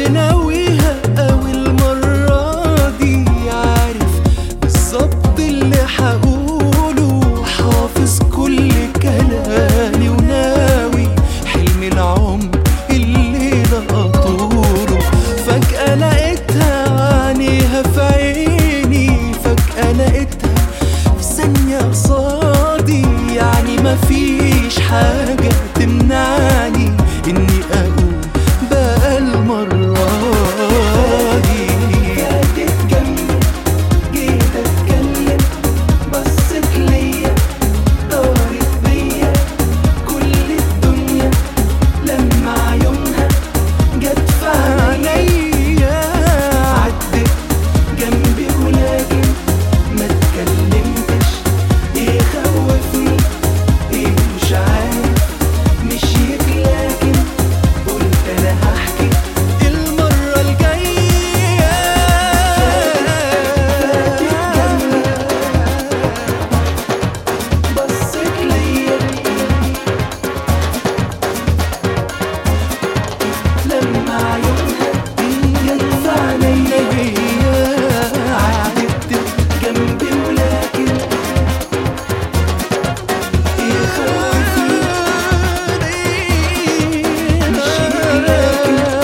ناويها أوي المرة دي، عارف بالظبط اللي هقوله، حافظ كل كلامي وناوي حلم العمر الليلة أطوله. فجأة لقيتها عينيها في عيني، فجأة لقيتها في ثانية قصادي، يعني مفيش حاجة تمنعني إني أقول بقى المرة دي. جيت جنبي جيت أتكلم، بصت ليا دارت بيا كل الدنيا لما عيونها جت في عينيا. عدت جنبي ولكن ما اتكلمتش، ايه خوفني ايه مش عارف، مشيت لكن قلت انا هحكي المرة الجاية. فاتت جنبي بصت ليا لما عيونها جت في عينيا. عدت جنبي ولكن ايه خوفني مشيت لكن